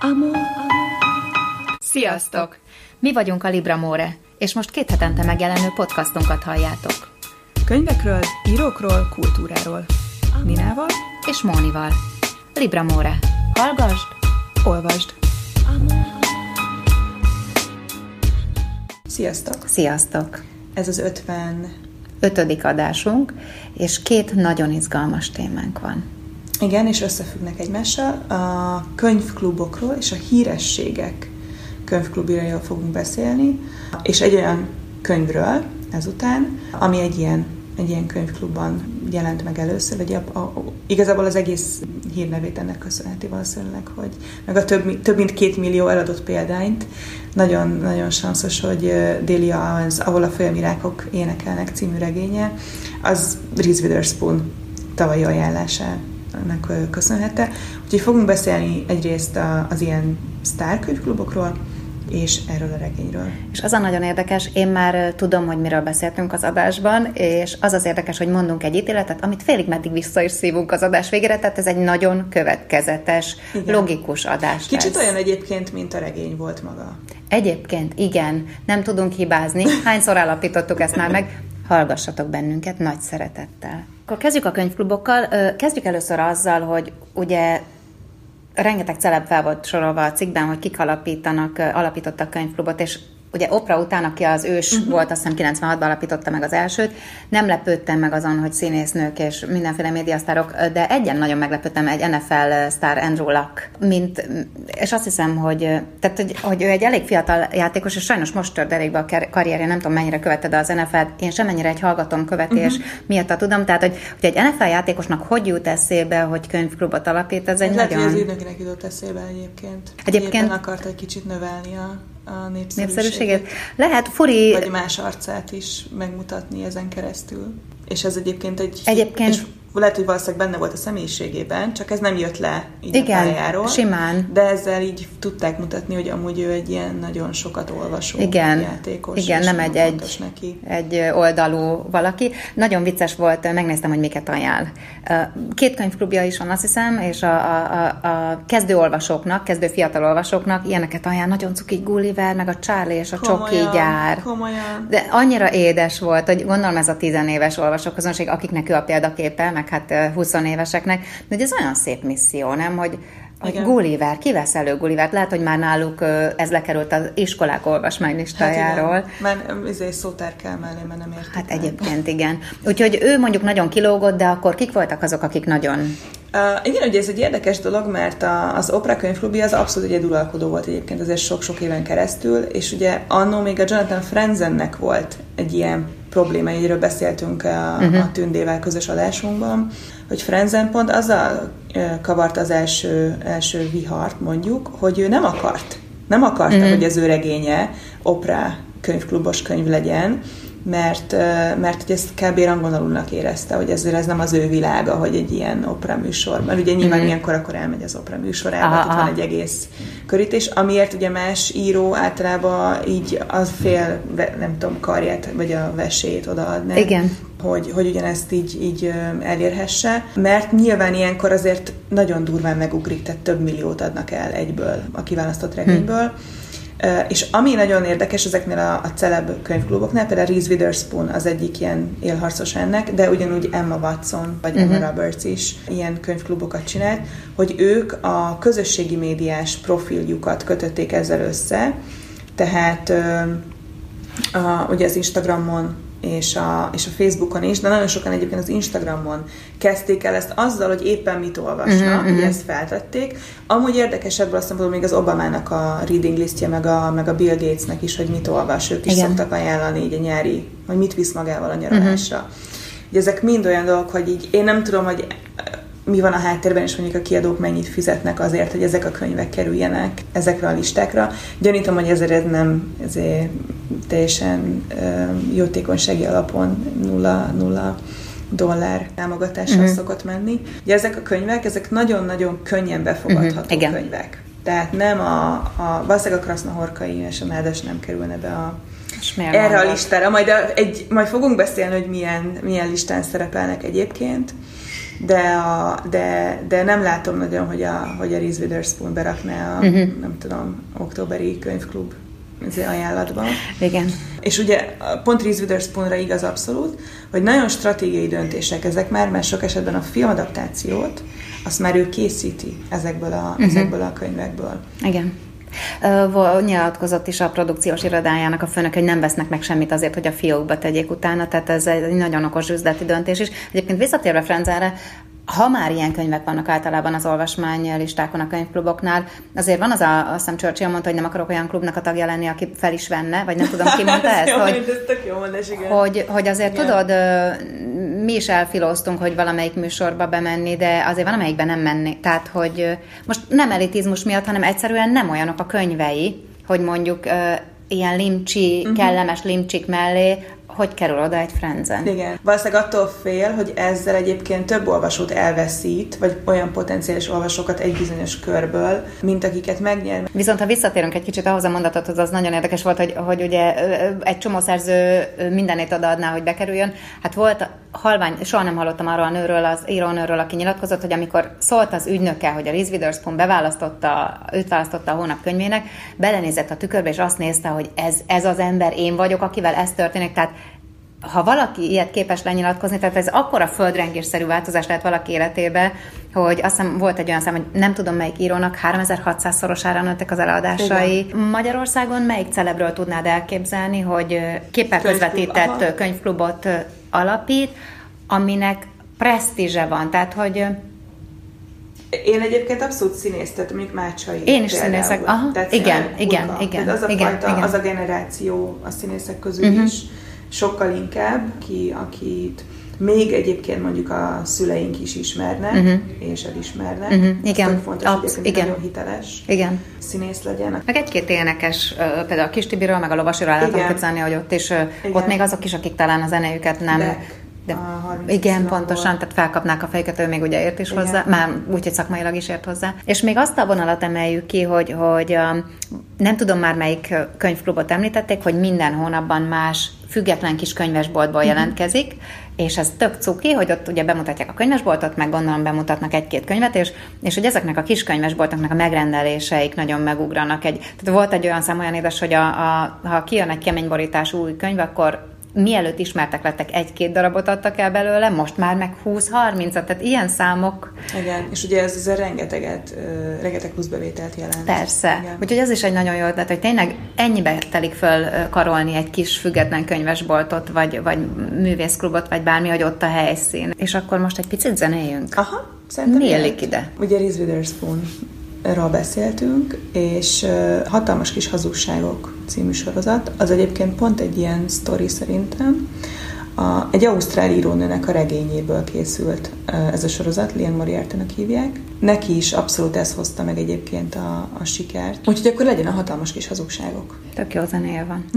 Amor. Sziasztok! Mi vagyunk a Libramore, és most 2 hetente megjelenő podcastunkat halljátok. Könyvekről, írókról, kultúráról. Ninával és Mónival. Libramore. Hallgasd, olvasd. Sziasztok! Sziasztok! Ez az 5. adásunk, és 2 nagyon izgalmas témánk van. Igen, és összefüggnek egymással. A könyvklubokról és a hírességek könyvklubjáról fogunk beszélni, és egy olyan könyvről ezután, ami egy ilyen könyvklubban jelent meg először, vagy igazából az egész hírnevét ennek köszönheti valószínűleg, hogy meg a több mint 2 millió eladott példányt. Nagyon sanszos, hogy Delia Owens, Ahol a folyamirákok énekelnek című regénye, az Reese Witherspoon tavalyi ajánlásának köszönhette. Úgyhogy fogunk beszélni egyrészt az ilyen sztárkönyvklubokról, és erről a regényről. És az a nagyon érdekes, én már tudom, hogy miről beszéltünk az adásban, és az érdekes, hogy mondunk egy ítéletet, amit félig meddig vissza is szívunk az adás végére, tehát ez egy nagyon következetes, igen, logikus adás. Kicsit olyan egyébként, mint a regény volt maga. Egyébként, igen, nem tudunk hibázni. Hányszor állapítottuk ezt már meg? Hallgassatok bennünket nagy szeretettel. Akkor kezdjük a könyvklubokkal. Kezdjük először azzal, hogy ugye rengeteg celeb fel volt sorolva a cikkben, hogy kik alapítottak könyvklubot, és ugye Oprah után, aki az ős volt, azt hiszem 96-ban alapította meg az elsőt, nem lepődtem meg azon, hogy színésznők és mindenféle médiasztárok, de egyen nagyon meglepődtem, egy NFL sztár Andrew Luck, és azt hiszem, hogy ő egy elég fiatal játékos, és sajnos most tört derékbe a karrierje, nem tudom mennyire követted az NFL-t, én semennyire egy hallgatom követés miatt tudom, tehát hogy egy NFL játékosnak hogy jut eszébe, hogy könyvklubot alapít, ez egy lehet, nagyon... hogy az ügynökinek jutott eszébe egyébként akart egy kicsit növelni a népszerűséget. Lehet furi... Vagy más arcát is megmutatni ezen keresztül. És ez egyébként és lehet, hogy valószínűleg benne volt a személyiségében, csak ez nem jött le így a pályáról. Simán. De ezzel így tudták mutatni, hogy amúgy ő egy ilyen nagyon sokat olvasó játékos. Igen, nem egy oldalú valaki. Nagyon vicces volt, megnéztem, hogy miket ajánl. 2 könyvklubja is van, azt hiszem, és a kezdő olvasóknak, kezdő fiatal olvasóknak ilyeneket ajánl, nagyon cuki Gulliver, meg a Charlie és a Csoki gyár. Komolyan. De annyira édes volt, hogy gondolom ez a 10 éves olvasóközönség, akiknek ő a példaképe, meg hát 20 éveseknek, de ez olyan szép misszió, nem, hogy Gulliver, ki vesz elő Gullivert? Lehet, hogy már náluk ez lekerült az iskolák olvasmánylistájáról. Hát már szótár kell mellé, mert nem értik. Hát egyébként igen. Úgyhogy ő mondjuk nagyon kilógott, de akkor kik voltak azok, akik nagyon... Igen, ugye ez egy érdekes dolog, mert az Oprah könyvklubja az abszolút egy uralkodó volt egyébként azért sok-sok éven keresztül, és ugye annó még a Jonathan Franzennek volt egy ilyen probléma, erről beszéltünk a Tündével közös adásunkban, hogy Franzen pont azzal kavarta az első vihart, mondjuk, hogy ő nem akarta, hogy az ő regénye Oprah könyvklubos könyv legyen, mert hogy ezt kb. Rangonalulnak érezte, hogy ez nem az ő világa, hogy egy ilyen Oprah műsor. Mert ugye nyilván ilyenkor akkor elmegy az Oprah műsorába, itt van egy egész körítés, amiért ugye más író általában így az fél, nem tudom, karját, vagy a vesét odaadná. Igen. Hogy ugyanezt így elérhesse, mert nyilván ilyenkor azért nagyon durván megugrik, tehát több milliót adnak el egyből a kiválasztott regényből. És ami nagyon érdekes ezeknél a celeb könyvkluboknál, például Reese Witherspoon az egyik ilyen élharcos ennek, de ugyanúgy Emma Watson vagy Emma Roberts is ilyen könyvklubokat csinált, hogy ők a közösségi médiás profiljukat kötötték ezzel össze, tehát ugye az Instagramon és a Facebookon is, de nagyon sokan egyébként az Instagramon kezdték el ezt azzal, hogy éppen mit olvasnak, ugye ezt feltették. Amúgy érdekes ebből azt mondom, még az Obamának a reading listje, meg a Bill Gatesnek is, hogy mit olvas, ők is szoktak ajánlani így a nyári, hogy mit visz magával a nyaralásra. Ugye ezek mind olyan dolgok, hogy így én nem tudom, hogy mi van a háttérben, és mondjuk a kiadók mennyit fizetnek azért, hogy ezek a könyvek kerüljenek ezekre a listákra. Gyanítom, hogy ezért nem teljesen jótékonysági alapon $0 támogatással szokott menni. Ugye ezek a könyvek, ezek nagyon-nagyon könnyen befogadható könyvek. Tehát nem valószínűleg a Krasznahorkai és a Nádas nem kerülne be erre a listára. Majd fogunk beszélni, hogy milyen listán szerepelnek egyébként. de nem látom nagyon, hogy a Reese Witherspoon berakná a, nem tudom, októberi könyvklub ajánlatban. Igen. És ugye pont Reese Witherspoonra igaz abszolút, hogy nagyon stratégiai döntések ezek már, mert sok esetben a filmadaptációt azt már ő készíti ezekből a könyvekből. Igen. Nyilatkozott is a produkciós irodájának a főnök, hogy nem vesznek meg semmit azért, hogy a fiókba tegyék utána, tehát ez egy nagyon okos üzleti döntés is. Egyébként visszatérve Frenzenre, ha már ilyen könyvek vannak általában az olvasmány listákon a könyvkluboknál, azért van az azt hiszem Churchill mondta, hogy nem akarok olyan klubnak a tagja lenni, aki fel is venne, vagy nem tudom, ki mondta ezt, hogy azért igen. Tudod, mi is elfilóztunk, hogy valamelyik műsorba bemenni, de azért valamelyikben nem menni. Tehát, hogy most nem elitizmus miatt, hanem egyszerűen nem olyanok a könyvei, hogy mondjuk ilyen limcsi, kellemes limcsik mellé, hogy kerül oda egy Frenzen. Igen. Valószínűleg attól fél, hogy ezzel egyébként több olvasót elveszít, vagy olyan potenciális olvasókat egy bizonyos körből, mint akiket megnyer. Viszont ha visszatérünk egy kicsit ahhoz a mondatothoz, az nagyon érdekes volt, hogy ugye egy csomó szerző mindenét odaadná, hogy bekerüljön. Hát volt halvány, soha nem hallottam arról a nőről, az írónőről, aki nyilatkozott, hogy amikor szólt az ügynöke, hogy a Reese Witherspoon őt választotta a hónap könyvének, belenézett a tükörbe, és azt nézte, hogy ez az ember én vagyok, akivel ez történik. Tehát ha valaki ilyet képes lenyilatkozni, tehát ez akkora földrengésszerű változás lehet valaki életébe, hogy azt hiszem volt egy olyan szám, hogy nem tudom melyik írónak 3600-szorosára nőttek az eladásai. Igen. Magyarországon melyik celebről tudnád elképzelni, hogy képpel közvetített könyvklubot alapít, aminek presztízse van, tehát hogy... Én egyébként abszolút színész, tehát mondjuk Mácsai. Én is színészek. Aha, igen. Az a fajta, az a generáció a színészek közül is, sokkal inkább, akit még egyébként mondjuk a szüleink is ismernek, és elismernek. Igen. Fontos, hogy nagyon hiteles színész legyen. Meg egy-két énekes, például a Kis Tibiről, meg a Lovasiról el tudom képzelni, hogy ott még azok is, akik talán a zenéjüket nem... De igen, pontosan, tehát felkapnák a fejüket, ő még ugye ért is hozzá, már úgyhogy szakmailag is ért hozzá. És még azt a vonalat emeljük ki, hogy nem tudom már melyik könyvklubot említették, hogy minden hónapban más független kis könyvesboltból jelentkezik, és ez tök cuki, hogy ott ugye bemutatják a könyvesboltot, meg gondolom bemutatnak egy-két könyvet, és hogy ezeknek a kis könyvesboltoknak a megrendeléseik nagyon megugranak. Tehát volt egy olyan szám, olyan édes, hogy ha kijön egy keményborítás új könyv, akkor mielőtt ismertek lettek, 1-2 darabot adtak el belőle, most már meg 20-30-at, tehát ilyen számok. Igen, és ugye ez rengeteg pluszbevételt jelent. Persze. Igen. Úgyhogy ez is egy nagyon jó ötlet, hogy tényleg ennyibe telik föl karolni egy kis független könyvesboltot, vagy művészklubot, vagy bármi, hogy ott a helyszín. És akkor most egy picit zenéljünk. Aha, szerintem. Mi illik ide? Ugye Reese Witherspoonról beszéltünk, és Hatalmas kis hazugságok című sorozat. Az egyébként pont egy ilyen sztori szerintem. Egy ausztrál írónőnek a regényéből készült ez a sorozat, Liane Moriarty-nak hívják. Neki is abszolút ez hozta meg egyébként a sikert. Úgyhogy akkor legyen a Hatalmas kis hazugságok. Tök jó zenéje van.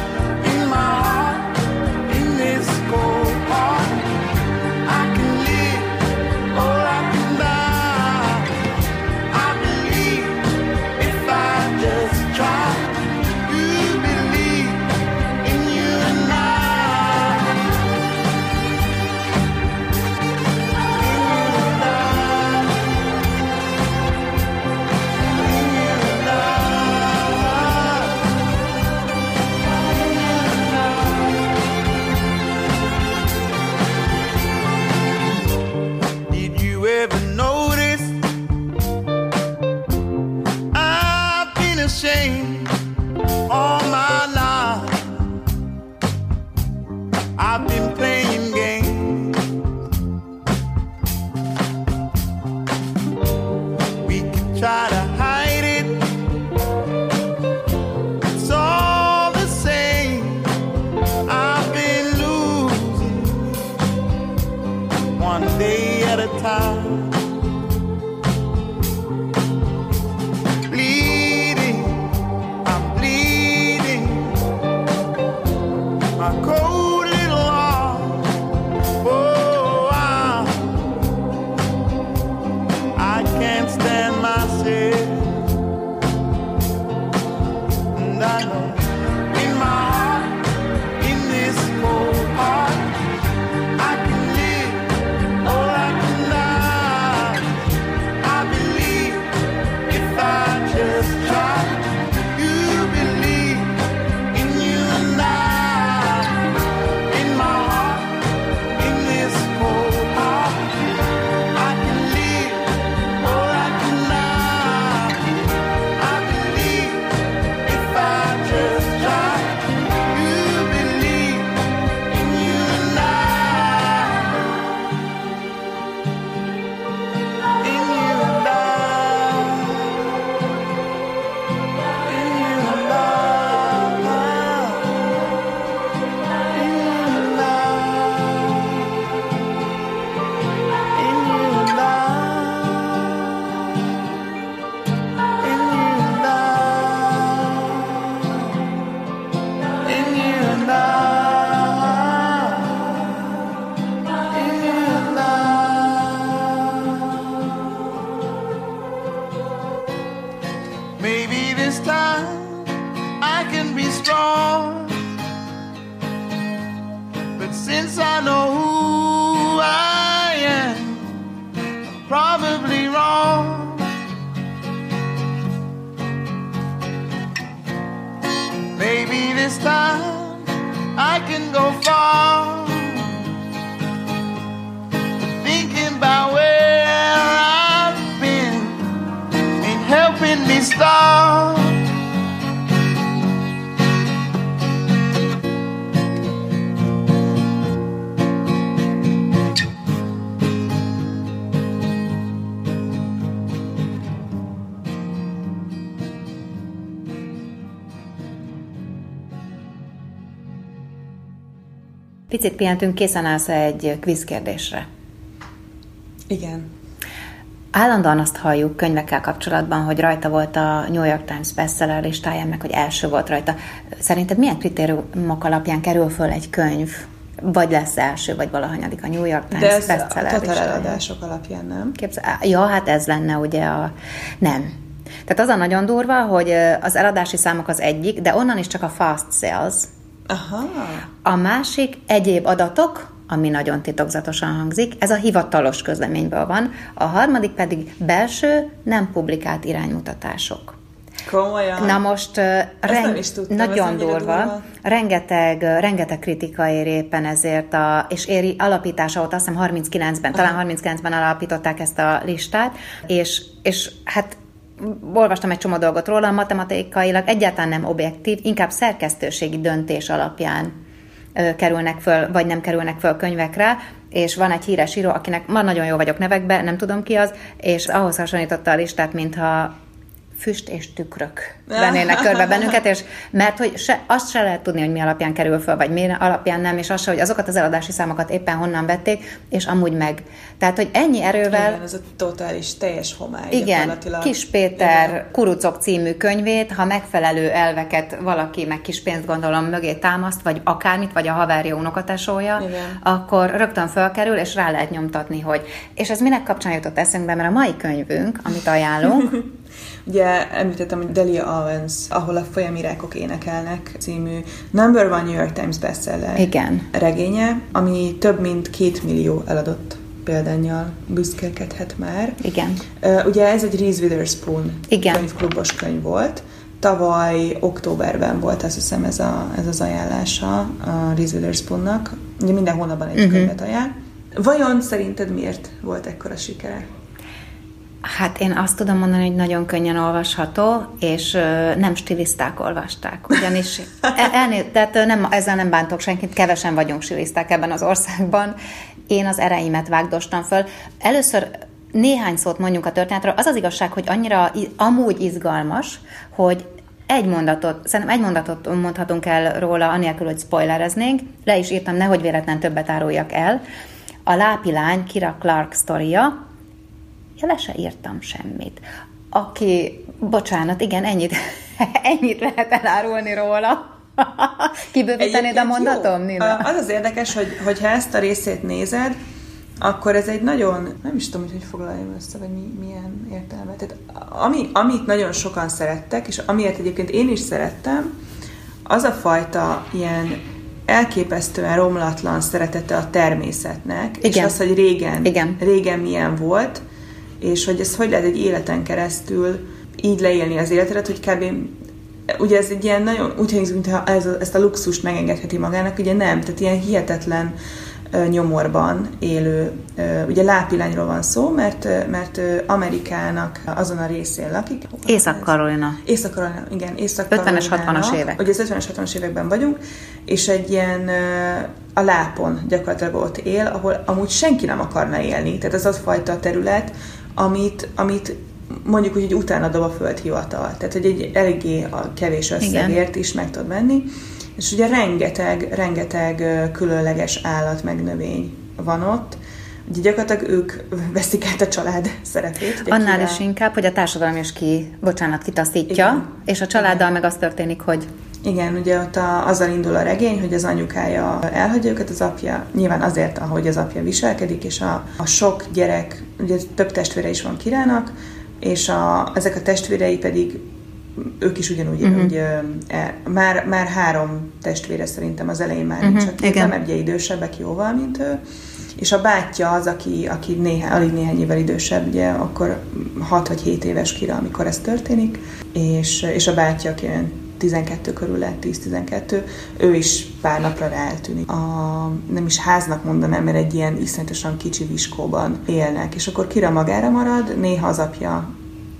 In my heart, in this cold heart, I can live. at a time. Bleeding, I'm bleeding. My cold little heart, oh, I can't stand myself. And I know in my heart, in this cold heart, I can live or I cannot. I believe if I just try. You believe in you and I. In my heart, in this cold heart, I can live or I cannot. I believe if I just try. You believe in you and I. In you and I. In you and I. In you and I. In you and I. In you and I. In you and I. In you and I. Maybe this time I can be strong, but since I know who I am, I'm probably wrong. Maybe this time I can go far, thinking about where I've been ain't helping me start. Picit pihentünk, készen állsz egy kvízkérdésre. Igen. Állandóan azt halljuk könyvekkel kapcsolatban, hogy rajta volt a New York Times bestseller listáján, meg hogy első volt rajta. Szerinted milyen kritériumok alapján kerül föl egy könyv, vagy lesz első, vagy valahanyadik a New York Times bestseller listáján? De ez a eladások alapján, nem? Ja, hát ez lenne ugye a... Nem. Tehát az a nagyon durva, hogy az eladási számok az egyik, de onnan is csak a fast sales. Aha. A másik egyéb adatok, ami nagyon titokzatosan hangzik, ez a hivatalos közleményből van, a harmadik pedig belső, nem publikált iránymutatások. Komolyan? Na most nem is tudtam, nagyon durva. Rengeteg kritika ér éppen ezért, és éri alapítása ott, azt hiszem 39-ben, talán 39-ben alapították ezt a listát, és hát olvastam egy csomó dolgot róla, matematikailag egyáltalán nem objektív, inkább szerkesztőségi döntés alapján kerülnek föl, vagy nem kerülnek föl könyvekre, és van egy híres író, akinek ma nagyon jó vagyok nevekbe, nem tudom ki az, és ahhoz hasonlította a listát, mintha füst és tükrök vennének körbe bennünket, és mert hogy azt se lehet tudni, hogy mi alapján kerül föl, vagy mi alapján nem, és azt se, hogy azokat az eladási számokat éppen honnan vették, és amúgy meg. Tehát, hogy ennyi erővel... Igen, ez a totális, teljes homály. Igen, Kis Péter Kurucok című könyvét, ha megfelelő elveket valaki, meg kis pénzt gondolom mögé támaszt, vagy akármit, vagy a haverja unokatesója, akkor rögtön fölkerül, és rá lehet nyomtatni, hogy... És ez minek kapcsán jutott eszünkbe, mert a mai könyvünk, amit ajánlunk, ugye említettem, hogy Delia Owens, ahol a folyamirákok énekelnek című number one New York Times bestseller regénye, ami több mint 2 millió eladott példánnyal büszkélkedhet már. Igen. Ugye ez egy Reese Witherspoon könyvklubos könyv volt. Tavaly októberben volt, azt hiszem, ez az ajánlása a Reese Witherspoonnak. Ugye minden hónapban egy könyvet ajánl. Vajon szerinted miért volt ekkora sikere? Hát én azt tudom mondani, hogy nagyon könnyen olvasható, és nem stiliszták olvasták. Ugyanis tehát ezzel nem bántok senkit, kevesen vagyunk stiliszták ebben az országban. Én az ereimet vágdostam föl. Először néhány szót mondjunk a történetről. Az az igazság, hogy annyira amúgy izgalmas, hogy szerintem egy mondatot mondhatunk el róla, anélkül, hogy spoilereznénk. Le is írtam, nehogy véletlen többet áruljak el. a lápilány Kira Clark sztoria, le se írtam semmit. Aki, bocsánat, igen, ennyit lehet elárulni róla. Kibővítenéd a mondatom, Nina? Az érdekes, hogy ha ezt a részét nézed, akkor ez egy nagyon, nem is tudom, hogy foglaljam össze, vagy milyen értelme. Tehát amit nagyon sokan szerettek, és amiért egyébként én is szerettem, az a fajta ilyen elképesztően romlatlan szeretete a természetnek, igen. És az, hogy régen milyen volt, és hogy ez hogy lehet egy életen keresztül így leélni az életedet, hogy kb. Ugye ez egy ilyen nagyon, úgy hangzik, mintha ezt a luxust megengedheti magának, ugye nem, tehát ilyen hihetetlen nyomorban élő, ugye lápilányról van szó, mert Amerikának azon a részén lakik. Észak-Karolina, igen, Észak-Karolinának. 50-es, 60-as évek. Ugye az 50-es, 60-as években vagyunk, és egy ilyen a lápon gyakorlatilag ott él, ahol amúgy senki nem akarna élni, tehát ez az fajta terület, amit mondjuk úgy, hogy utána dob a földhivatal. Tehát, hogy egy eléggé a kevés összegért is meg tud venni. És ugye rengeteg különleges állat meg növény van ott. Ugye gyakorlatilag ők veszik át a család szerepét. Annál is inkább, hogy a társadalom is kitaszítja, igen. És a családdal meg az történik, hogy... Igen, ugye ott azzal indul a regény, hogy az anyukája elhagyja őket, az apja, nyilván azért, ahogy az apja viselkedik, és a sok gyerek, ugye több testvére is van Kirának, és ezek a testvérei pedig ők is ugyanúgy, már 3 testvére szerintem az elején már nincs, nem ebben idősebbek jóval, mint ő, és a bátyja az, aki alig néhány évvel idősebb, ugye akkor 6 vagy 7 éves Kira, amikor ez történik, és a bátyja, aki 12 körül lett, 10-12, ő is pár napra rá eltűnik. Nem is háznak mondanám, mert egy ilyen iszonyatosan kicsi viskóban élnek, és akkor Kira magára marad, néha az apja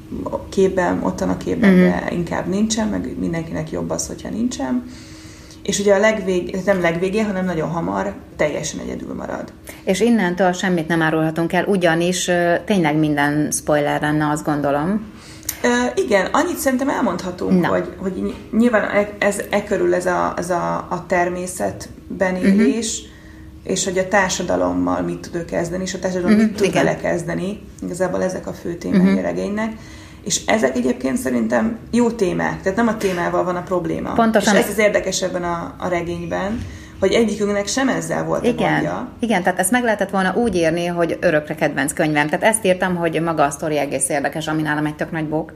ottan a képben, de inkább nincsen, meg mindenkinek jobb az, hogyha nincsen. És ugye nem legvégén, hanem nagyon hamar teljesen egyedül marad. És innentől semmit nem árulhatunk el, ugyanis tényleg minden spoiler lenne, azt gondolom. Igen, annyit szerintem elmondhatunk, hogy nyilván ez körül ez a természetben élés, és hogy a társadalommal mit tud ő kezdeni, és a társadalom mit tud vele kezdeni. Igazából ezek a fő témái a regénynek. És ezek egyébként szerintem jó témák, tehát nem a témával van a probléma. Pontosan. És ez az érdekes ebben a regényben, hogy egyikünknek sem ezzel volt a gondja. Igen, tehát ezt meg lehetett volna úgy írni, hogy örökre kedvenc könyvem. Tehát ezt írtam, hogy maga a sztori egész érdekes, ami nálam egy tök nagy bók,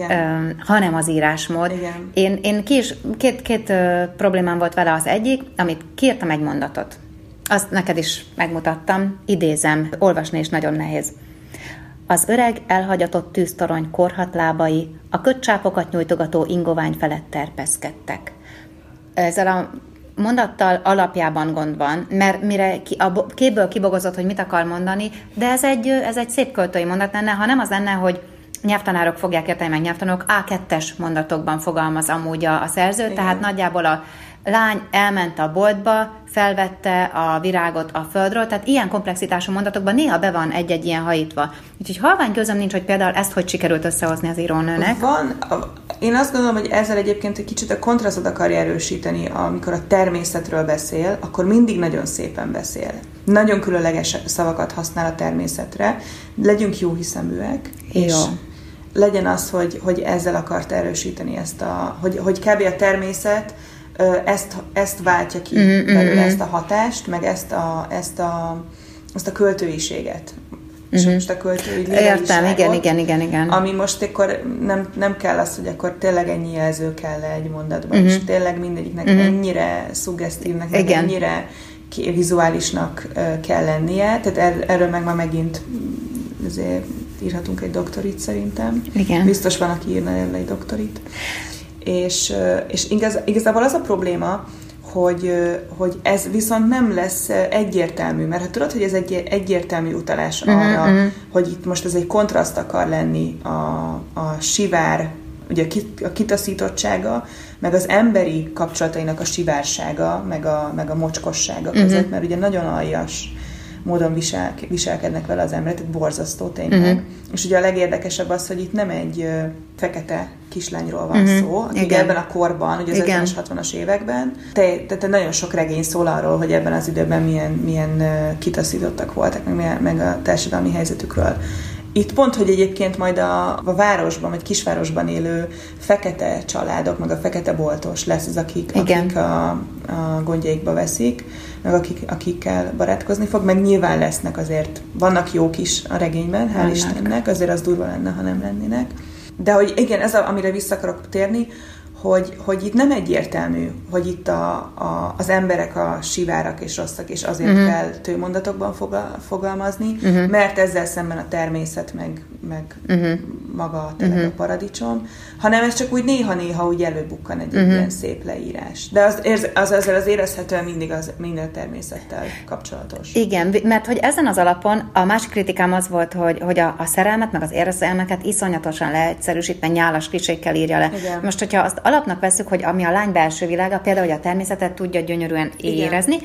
hanem az írásmód. Igen. Én két problémám volt vele. Az egyik, amit kiírtam egy mondatot. Azt neked is megmutattam, idézem, olvasni is nagyon nehéz. Az öreg, elhagyatott tűztorony korhat lábai a kötcsápokat nyújtogató ingovány felett terpeszkedtek. Ezzel a mondattal alapjában gond van, mert mire a képből kibogozott, hogy mit akar mondani, de ez egy szép költői mondat lenne, ha nem az lenne, hogy nyelvtanárok fogják érteni, meg nyelvtanárok A2-es mondatokban fogalmaz amúgy a szerző, igen. Tehát nagyjából a lány elment a boltba, felvette a virágot a földről, tehát ilyen komplexitású mondatokban néha be van egy-egy ilyen hajítva. Úgyhogy halvány közöm nincs, hogy például ezt hogy sikerült összehozni az írónőnek. Én azt gondolom, hogy ezzel egyébként egy kicsit a kontrasztot akarja erősíteni, amikor a természetről beszél, akkor mindig nagyon szépen beszél. Nagyon különleges szavakat használ a természetre. Legyünk jó hiszeműek, és legyen az, hogy ezzel akart erősíteni hogy kb. A természet ezt váltja ki belőle, ezt a hatást, meg ezt a költőiséget. És most a költői líraiságot. Értem, igen. Ami most akkor nem kell az, hogy akkor tényleg ennyi jelző kell egy mondatban, és tényleg mindegyiknek ennyire szuggesztívnek, ennyire vizuálisnak kell lennie. Tehát erről meg már megint azért írhatunk egy doktorit szerintem. Igen. Biztos van, aki írna erről egy doktorit. És igazából az a probléma, hogy ez viszont nem lesz egyértelmű, mert hát tudod, hogy ez egy egyértelmű utalás arra, hogy itt most ez egy kontraszt akar lenni a sivár, ugye a kitaszítottsága, meg az emberi kapcsolatainak a sivársága, meg a mocskossága között, mert ugye nagyon aljas módon viselkednek vele az emberek, tehát borzasztó tényleg. És ugye a legérdekesebb az, hogy itt nem egy fekete kislányról van szó, akik ebben a korban, ugye az 50-es, 60-as években, tehát nagyon sok regény szól arról, hogy ebben az időben milyen kitaszítottak voltak, meg a társadalmi helyzetükről. Itt pont, hogy egyébként majd a városban, vagy kisvárosban élő fekete családok, meg a fekete boltos lesz az, akik a gondjaikba veszik, meg akikkel barátkozni fog, meg nyilván lesznek azért, vannak jók is a regényben, hál' Istennek, azért az durva lenne, ha nem lennének. De hogy igen, ez amire vissza akarok térni, hogy itt nem egyértelmű, hogy itt az emberek a sivárak és rosszak, és azért kell tőmondatokban fogalmazni, mert ezzel szemben a természet, meg maga tényleg a paradicsom, hanem ez csak úgy néha-néha úgy előbukkan egy ilyen szép leírás. De az érezhetően mindig minden természettel kapcsolatos. Igen, mert hogy ezen az alapon a másik kritikám az volt, hogy a szerelmet, meg az érzelmeket iszonyatosan leegyszerűsítve nyálas klisékkel írja le. Igen. Most, hogyha azt alapnak veszük, hogy ami a lány belső világa, például, hogy a természetet tudja gyönyörűen érezni,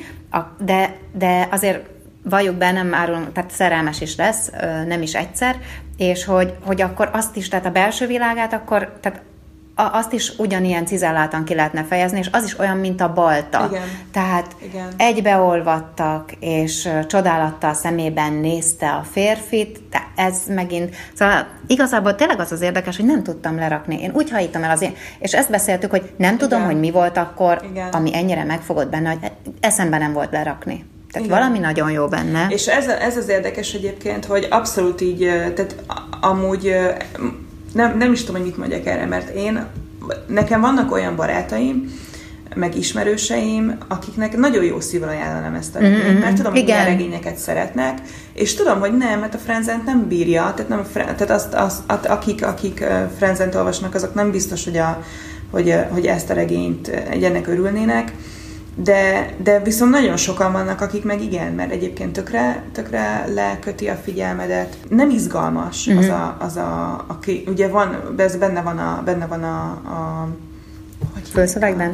de azért valljuk be, nem árulunk, tehát szerelmes is lesz, nem is egyszer, és hogy akkor azt is, tehát a belső világát akkor, tehát azt is ugyanilyen cizelláltan ki lehetne fejezni, és az is olyan, mint a balta. Igen. Tehát egybeolvadtak, és csodálattal szemében nézte a férfit, de ez megint, szóval igazából tényleg az érdekes, hogy nem tudtam lerakni. Én úgy hajítom el és ezt beszéltük, hogy nem tudom, hogy mi volt akkor, ami ennyire megfogott benne, hogy eszembe nem volt lerakni. Tehát valami nagyon jó benne. És ez az érdekes egyébként, hogy abszolút így, tehát amúgy nem is tudom, hogy mit mondjak erre, mert nekem vannak olyan barátaim, meg ismerőseim, akiknek nagyon jó szívvel ajánlanám ezt a regényt, mert tudom, hogy milyen regényeket szeretnek, és tudom, hogy nem, mert a Frenzent nem bírja, tehát akik Frenzent olvasnak, azok nem biztos, hogy ezt a regényt ennek örülnének, de viszont nagyon sokan vannak, akik meg igen, mert egyébként tökre leköti a figyelmedet. Nem izgalmas ugye benne van a fülszövegben?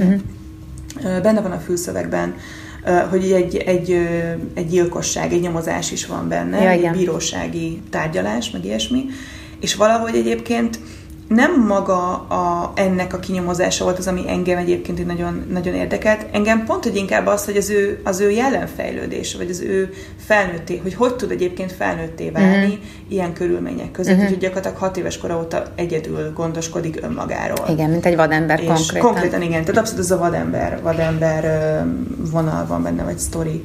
Benne van a fülszövegben, hogy egy gyilkosság, egy nyomozás is van benne, egy bírósági tárgyalás, meg ilyesmi, és valahogy egyébként nem maga ennek a kinyomozása volt az, ami engem egyébként nagyon, nagyon érdekelt. Engem pont, hogy inkább az, hogy az ő jelenfejlődése, vagy az ő felnőtté, hogy tud egyébként felnőtté válni ilyen körülmények között, hogy gyakorlatilag 6 éves kora óta egyedül gondoskodik önmagáról. Igen, mint egy vadember konkrétan. Konkrétan igen, tehát abszolút ez a vadember vonal van benne, vagy sztori.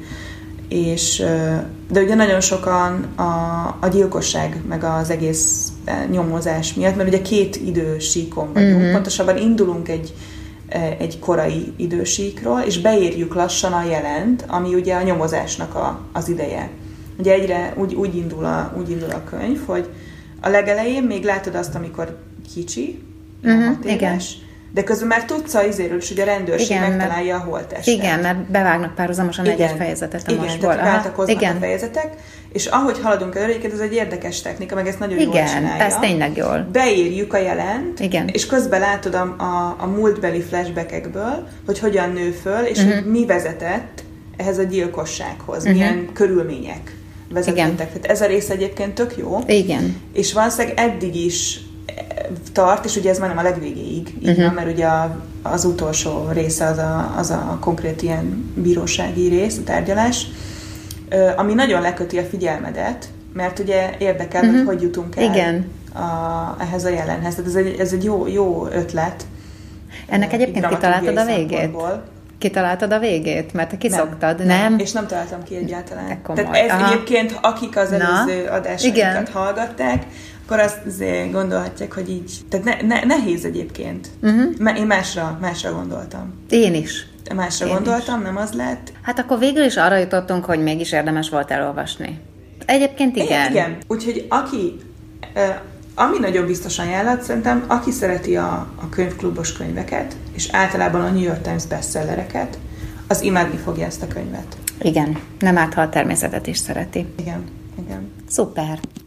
De ugye nagyon sokan a gyilkosság, meg az egész nyomozás miatt, mert ugye 2 idősíkon vagyunk, pontosabban indulunk egy korai idősíkról, és beérjük lassan a jelent, ami ugye a nyomozásnak az ideje. Ugye egyre úgy indul a könyv, hogy a legelején még látod azt, amikor kicsi, 6 éves, de közben már tudsz az izéről is, hogy a rendőrség megtalálja a holttestet. Igen, mert bevágnak párhuzamosan egy fejezetet a mostból. Igen, tehát váltakoznak a fejezetek, és ahogy haladunk előre, ez egy érdekes technika, meg ezt nagyon jól csinálja. Igen, ez tényleg jól. Beírjuk a jelent, és közben látod a múltbeli flashbackekből, hogy hogyan nő föl, és hogy mi vezetett ehhez a gyilkossághoz, milyen körülmények vezettek. Tehát ez a rész egyébként tök jó. Igen. És valószínűleg eddig is tart, és ugye ez már nem a legvégéig, mert ugye az utolsó része az a konkrét ilyen bírósági rész, a tárgyalás, ami nagyon leköti a figyelmedet, mert ugye érdekel, hogy jutunk el ehhez a jelenhez. Tehát ez egy jó ötlet. Ennek egyébként kitaláltad a végét? Kitaláltad a végét? Mert te kiszoktad, nem? És nem találtam ki egyáltalán. Tehát ez egyébként, akik az előző adásainkat hallgatták, akkor azt gondolhatják, hogy így... Tehát nehéz egyébként. Én másra gondoltam. Én is. Másra gondoltam, nem az lett. Hát akkor végül is arra jutottunk, hogy mégis érdemes volt elolvasni. Egyébként igen. Igen. Úgyhogy ami nagyon biztosan ajánlat, szerintem, aki szereti a könyvklubos könyveket, és általában a New York Times bestsellereket, az imádni fogja ezt a könyvet. Igen. Nem árt, ha a természetet is szereti. Igen. Szuper.